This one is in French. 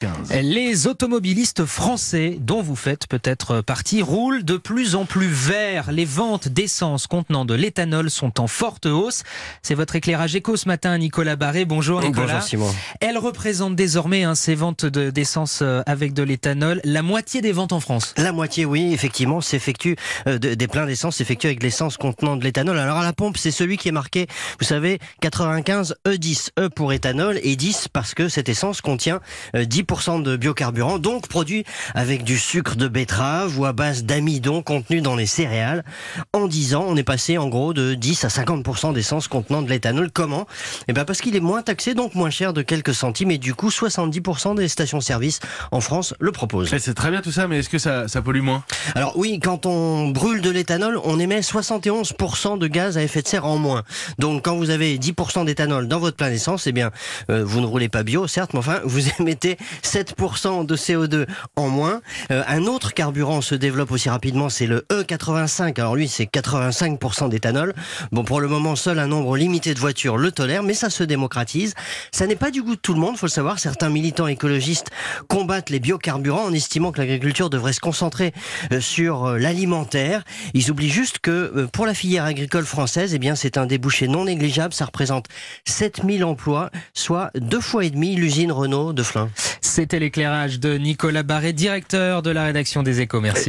15. Les automobilistes français, dont vous faites peut-être partie, roulent de plus en plus vert. Les ventes d'essence contenant de l'éthanol sont en forte hausse. C'est votre éclairage éco ce matin, Nicolas Barré. Bonjour Nicolas. Bonjour Simon. Elle représente désormais ces ventes d'essence avec de l'éthanol, la moitié des ventes en France. La moitié, oui, effectivement, s'effectue des pleins d'essence s'effectuent avec de l'essence contenant de l'éthanol. Alors à la pompe, c'est celui qui est marqué, vous savez, 95 E10, E pour éthanol et 10 parce que cette essence contient 10% de biocarburant, donc produit avec du sucre de betterave ou à base d'amidon contenu dans les céréales. En 10 ans, on est passé en gros de 10 à 50% d'essence contenant de l'éthanol. Comment ? Eh bien parce qu'il est moins taxé, donc moins cher de quelques centimes, et du coup 70% des stations-service en France le proposent. Et c'est très bien tout ça, mais est-ce que ça pollue moins ? Alors oui, quand on brûle de l'éthanol, on émet 71% de gaz à effet de serre en moins. Donc quand vous avez 10% d'éthanol dans votre plein d'essence, eh bien vous ne roulez pas bio, certes, mais enfin vous émettez 7% de CO2 en moins. Un autre carburant se développe aussi rapidement, c'est le E85. Alors lui, c'est 85% d'éthanol. Bon, pour le moment, seul un nombre limité de voitures le tolère, mais ça se démocratise. Ça n'est pas du goût de tout le monde, faut le savoir. Certains militants écologistes combattent les biocarburants en estimant que l'agriculture devrait se concentrer sur l'alimentaire. Ils oublient juste que pour la filière agricole française, eh bien, c'est un débouché non négligeable. Ça représente 7000 emplois, soit 2,5 fois l'usine Renault de Flins. C'était l'éclairage de Nicolas Barré, directeur de la rédaction des Échos. Merci.